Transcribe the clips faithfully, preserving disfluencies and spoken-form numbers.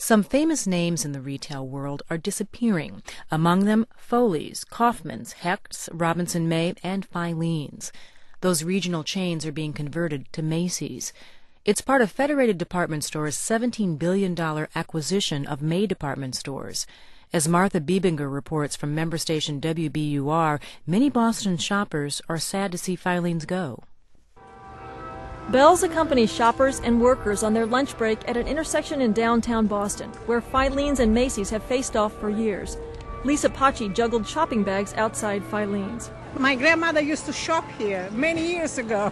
Some famous names in the retail world are disappearing, among them Foley's, Kaufmann's, Hecht's, Robinson May, and Filene's. Those regional chains are being converted to Macy's. It's part of Federated Department Stores' seventeen billion dollars acquisition of May department stores. As Martha Biebinger reports from member station W B U R, many Boston shoppers are sad to see Filene's go. Bells accompanies shoppers and workers on their lunch break at an intersection in downtown Boston, where Filene's and Macy's have faced off for years. Lisa Paci juggled shopping bags outside Filene's. My grandmother used to shop here many years ago.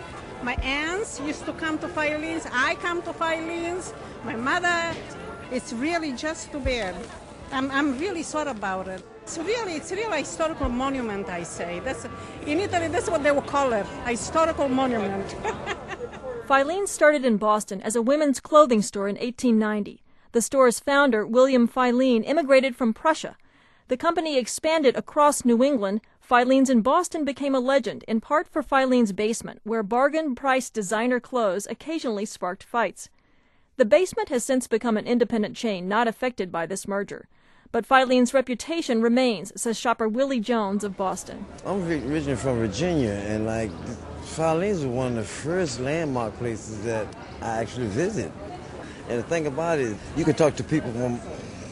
My aunts used to come to Filene's. I come to Filene's. My mother, it's really just too bad. I'm, I'm really sorry about it. It's really, it's really a historical monument, I say. That's, in Italy, that's what they would call it, a historical monument. Filene's started in Boston as a women's clothing store in eighteen ninety. The store's founder, William Filene, immigrated from Prussia. The company expanded across New England. Filene's in Boston became a legend, in part for Filene's basement, where bargain-priced designer clothes occasionally sparked fights. The basement has since become an independent chain not affected by this merger. But Filene's reputation remains, says shopper Willie Jones of Boston. I'm originally from Virginia, and like Filene's was one of the first landmark places that I actually visit. And the thing about it, you can talk to people from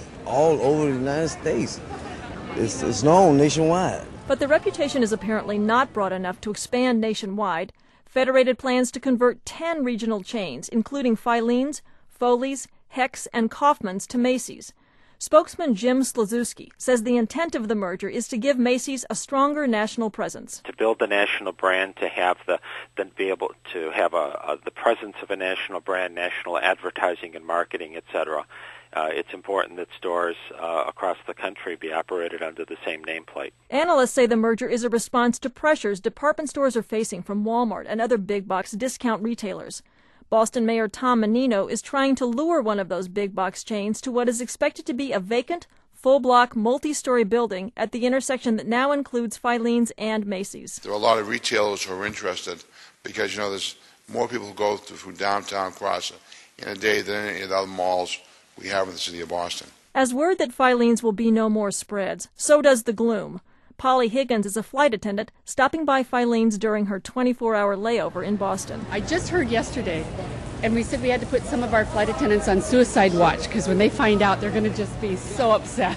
all over the United States. It's, it's known nationwide. But the reputation is apparently not broad enough to expand nationwide. Federated plans to convert ten regional chains, including Filene's, Foley's, Hecht's, and Kaufmann's, to Macy's. Spokesman Jim Slazewski says the intent of the merger is to give Macy's a stronger national presence. To build the national brand, to have the, then be able to have a, a, the presence of a national brand, national advertising and marketing, et cetera. Uh, it's important that stores uh, across the country be operated under the same nameplate. Analysts say the merger is a response to pressures department stores are facing from Walmart and other big-box discount retailers. Boston Mayor Tom Menino is trying to lure one of those big-box chains to what is expected to be a vacant, full-block, multi-story building at the intersection that now includes Filene's and Macy's. There are a lot of retailers who are interested because, you know, there's more people who go through downtown cross in a day than any of the other malls we have in the city of Boston. As word that Filene's will be no more spreads, so does the gloom. Polly Higgins is a flight attendant stopping by Filene's during her twenty-four hour layover in Boston. I just heard yesterday, and we said we had to put some of our flight attendants on suicide watch because when they find out, they're going to just be so upset.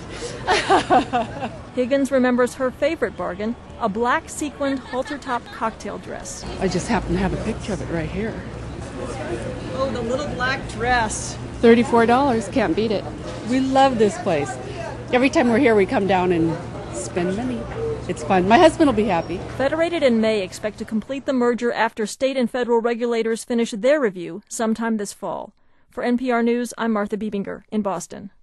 Higgins remembers her favorite bargain, a black sequined halter-top cocktail dress. I just happen to have a picture of it right here. Oh, the little black dress. thirty-four dollars, can't beat it. We love this place. Every time we're here, we come down and spend money. It's fun. My husband will be happy. Federated and May expect to complete the merger after state and federal regulators finish their review sometime this fall. For N P R News, I'm Martha Biebinger in Boston.